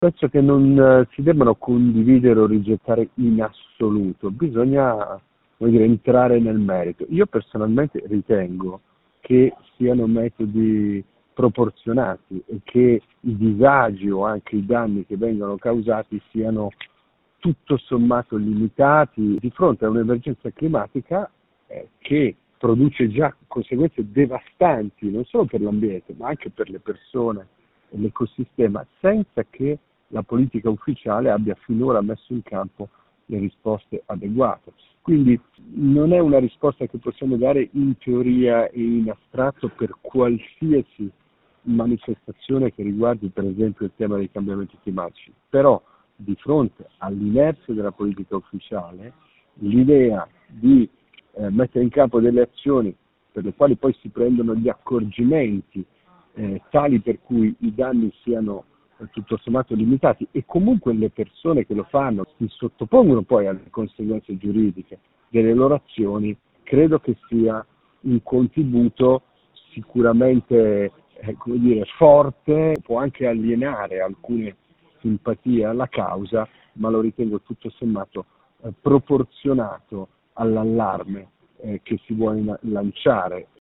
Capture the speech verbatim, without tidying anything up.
Penso che non eh, si debbano condividere o rigettare in assoluto, bisogna, come dire, entrare nel merito. Io personalmente ritengo che siano metodi proporzionati e che i disagi o anche i danni che vengono causati siano tutto sommato limitati di fronte a un'emergenza climatica eh, che produce già conseguenze devastanti non solo per l'ambiente ma anche per le persone e l'ecosistema, senza che la politica ufficiale abbia finora messo in campo le risposte adeguate. Quindi non è una risposta che possiamo dare in teoria e in astratto per qualsiasi manifestazione che riguardi per esempio il tema dei cambiamenti climatici, però di fronte all'inerzia della politica ufficiale l'idea di eh, mettere in campo delle azioni per le quali poi si prendono gli accorgimenti eh, tali per cui i danni siano eh, tutto sommato limitati e comunque le persone che lo fanno si sottopongono poi alle conseguenze giuridiche delle loro azioni, credo che sia un contributo sicuramente eh, come dire, forte, può anche alienare alcune simpatie alla causa, ma lo ritengo tutto sommato eh, proporzionato all'allarme eh, che si vuole lanciare